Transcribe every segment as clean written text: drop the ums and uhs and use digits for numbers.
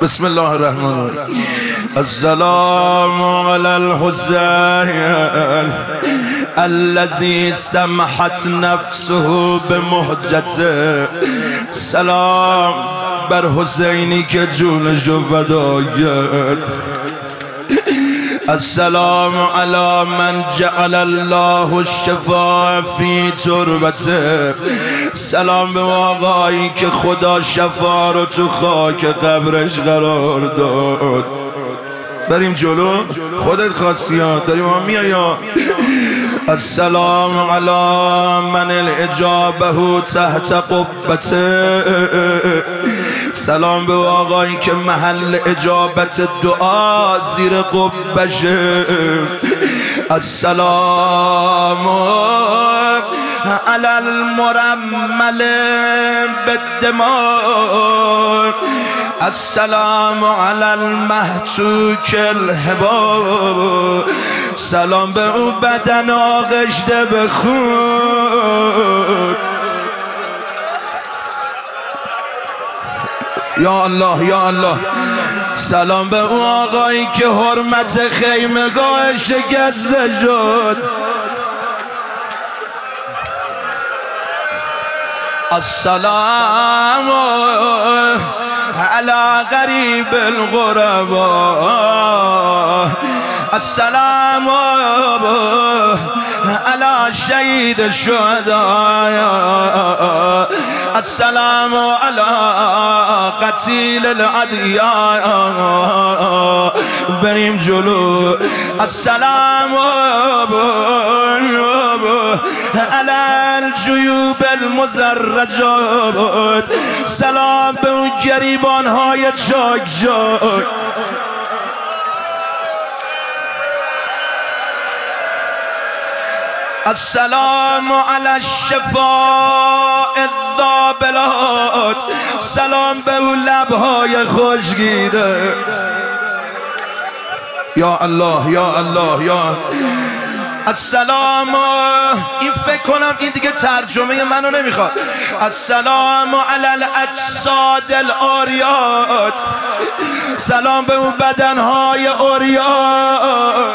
بسم الله الرحمن الرحیم. السلام علی الحسین الذي سمحت نفسه بمهجته. سلام بر حسینی که جونش رو فدا کرد. السلام علی من جعل الله الشفاء فی تربته. سلام به آقایی که خدا شفا رو تو خاک قبرش قرار داد. بریم جلو، خودت خواستی ها، داریم هم میایا. السلام علی من الاجابه تحت قبته. سلام به آقایی که محل اجابت دعا زیر قبشه. السلام علی المرمل بالدماء. السلام علی المحتوک الحباب. سلام به اون بدن آغشته به خون. یا الله یا الله. سلام به اون آقایی که حرمت خیمگاه شکسته شد. السلام علی غریب الغرباء. السلام علی شهید الشهداء. السلام علی قتیل الادعیاء. بریم جلو. السلام علی الجیوب المزرجات. سلام به اون گریبان های چاک چاک. السلام علی الشفاء الضابلات. سلام به اون لبهای خشکیده. یا الله یا الله یا. السلام، این فکر کنم این دیگه ترجمه منو نمیخواد. السلام علی الاجساد العاریات. سلام به اون بدنهای عریان.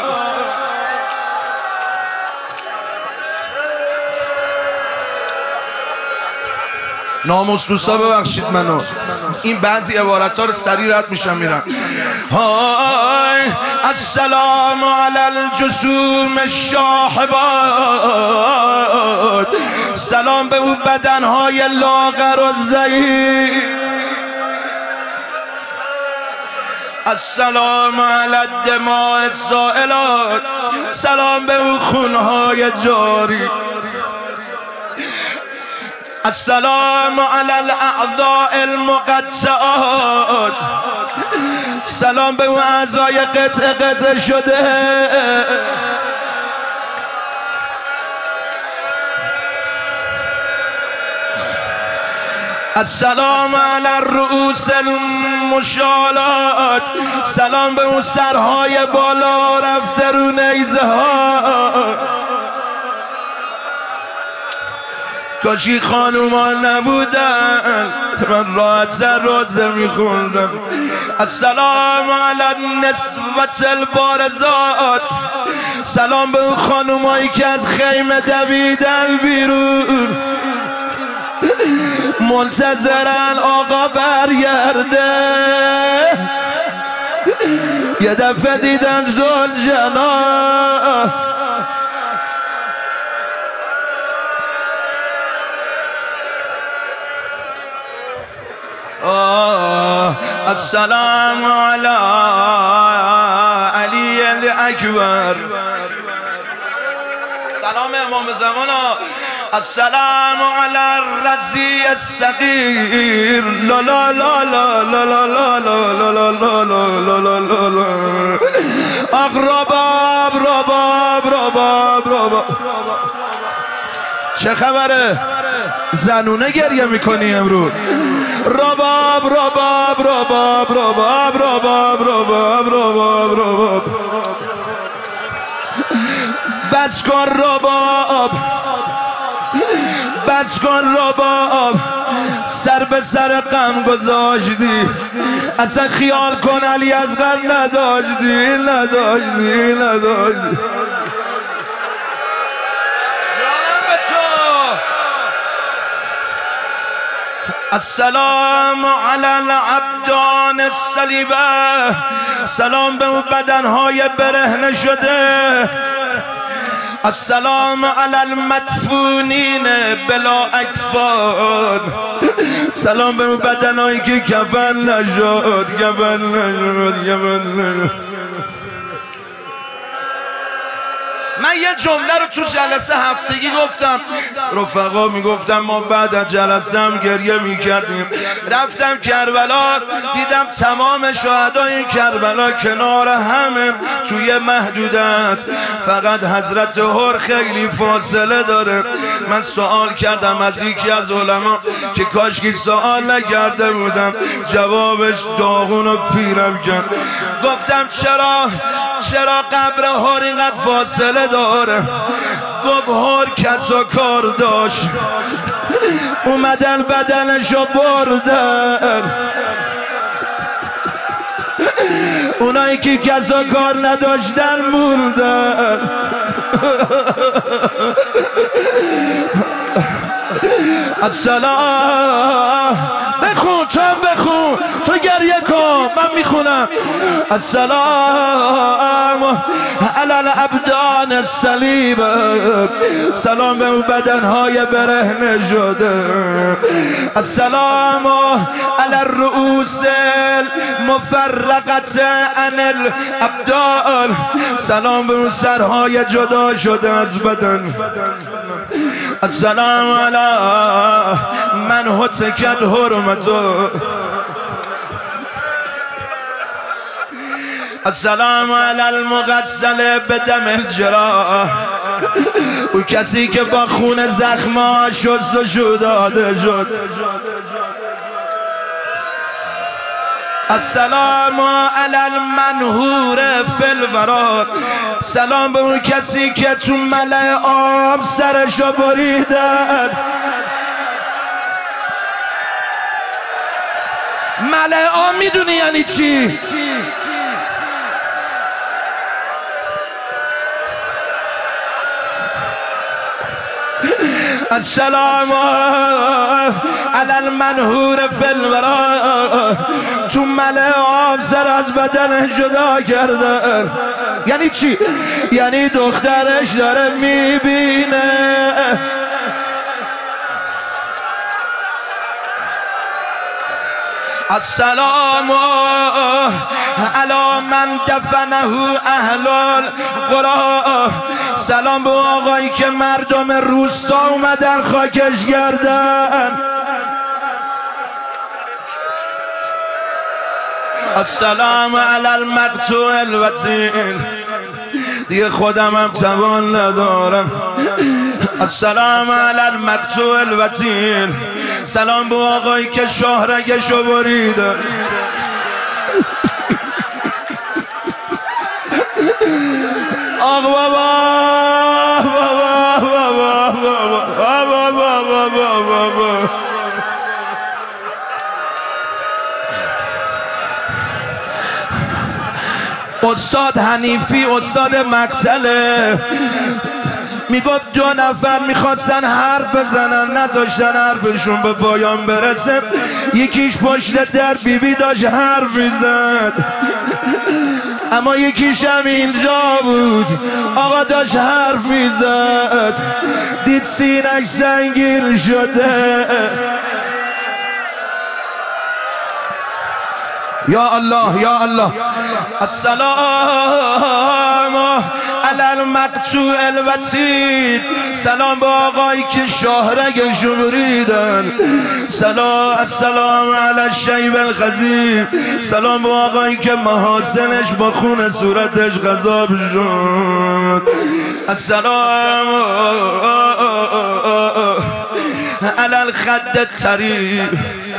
ناموس دوستا ببخشید منو، این بعضی عبارت ها رو سریع رد میشم میرم. السلام علی الجسوم الشاحبات. سلام به اون بدنهای لاغر و ضعیف. السلام علی الدماء السائلات. سلام به اون خونهای جاری. السلام علی الاعضاء المقطعات. سلام به اون اعضای قطع قطع شده. السلام علی الرؤوس المشالات. سلام به اون سرهای بالا رفته رو نیزه ها. کاشی خانومان نبودن من راحت‌تر روزه میخوندم. السلام علی النسوة البارزات. سلام به اون خانومایی که از خیمه دویدن بیرون منتظرن آقا برگرده. یه دفعه دیدن زلجنا. السلام علی علی الاکبر. سلام امام زمان. السلام علی الرضی الصغیر. لا لا لا لا لا لا لا لا لا لا لا لا. آخ رباب رباب رباب رباب. چه خبره؟ زنونه گریه میکنی امروز؟ رباب رباب رباب رباب رباب رباب رباب رباب. بس کن رباب، بس کن رباب. سر به سر غم گذاشتی، اصلا خیال کن علی اصغر نداشتی. السلام علی العبدان الصلیبه، سلام به اون بدنهای برهنه شده. السلام علی المدفونین بلا اکفان، سلام به اون بدنهایی که کفن نشد. من یه جمله رو تو جلسه هفتگی گفتم، رفقا میگفتم ما بعد از جلسه هم گریه میکردیم. رفتم کربلا، دیدم تمام شهدای کربلا کنار همه توی محدوده است، فقط حضرت هر خیلی فاصله داره. من سوال کردم از یکی از علما که کاشکی سوال نکرده بودم، جوابش داغون و پیرم کرد. گفتم چرا قبر هر اینقدر فاصله داره؟ گفت هر کس و کار داشت، اومدن بدنشو بردن. اونایی که کس و کار نداشتن مردن. السلام بخون، تو گریه کن، من میخونم. السلام علی الابدان الصلیب، سلام به اون بدنهای برهنه شده. السلام علی الرؤوس المفرقه عن الابدان، سلام به اون سرهای جدا شده از بدن. السلام علی من هتکت حرمته، السلام علی المغسل بدم الجراح، او کسی که با خون زخما شستشو داده شد. السلام علی المنهور فی الوراد، سلام به اون کسی که تو ملع آب سرشو بریدن. ملع آب میدونی یعنی چی؟ السلام علی المنهور فی الورا، تو ملع آب سر از بدن جدا کردن. یعنی چی؟ یعنی دخترش داره میبینه. السلام علی من دفنه اهل القرى، سلام به آقایی که مردم روستا اومدن خاکش گردن. السلام علی المقتوع الوطین، دیگه خودم هم توان ندارم. السلام علی المقتوع الوطین، سلام به آقایی که شاهرگشو بریده. آق بابا استاد حنیفی استاد مقتله میگفت 2 نفر میخواستن حرف بزنن، نذاشتن حرفشون به پایان برسه. یکیش پشت در بیبی داشت حرف میزد، اما یکیش هم اینجا بود، آقا داشت حرف میزد، دید سینش سنگین شده. یا الله یا الله. السلام علی المقتوع الوطین، سلام به آقایی که شاهرگشو بریدن. السلام علی الشیب الخضیب، سلام به آقایی که محاسنش با خون صورتش غذاب شد. السلام علی الخد الطریب،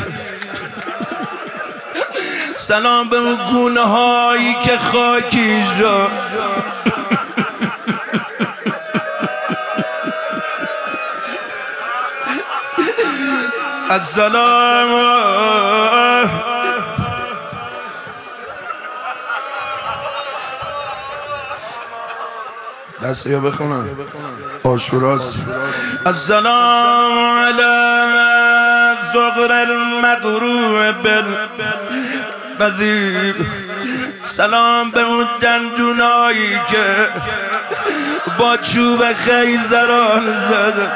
سلام به اون گونه هایی که خاکی شد. السلام بس یا بخونم آشوراست. السلام علی زغر المدروع بالبذیب. سلام به اون دندونایی که با چوب خیزران زده.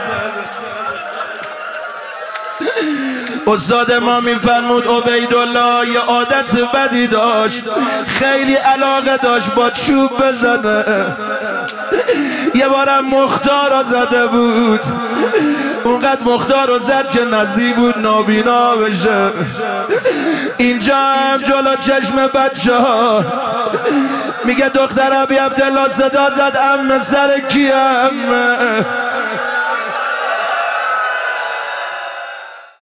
استاد ما میفرمود عبیدالله یه عادت بدی داشت، خیلی علاقه داشت با چوب بزنه. یه بارم مختار رو زده بود، اونقدر مختار رو زد که نزدیک بود نابینا بشه. اینجا هم جلو چشم بچه ها میگه دختر ابی عبدالله صدا زد عمه سر کیم؟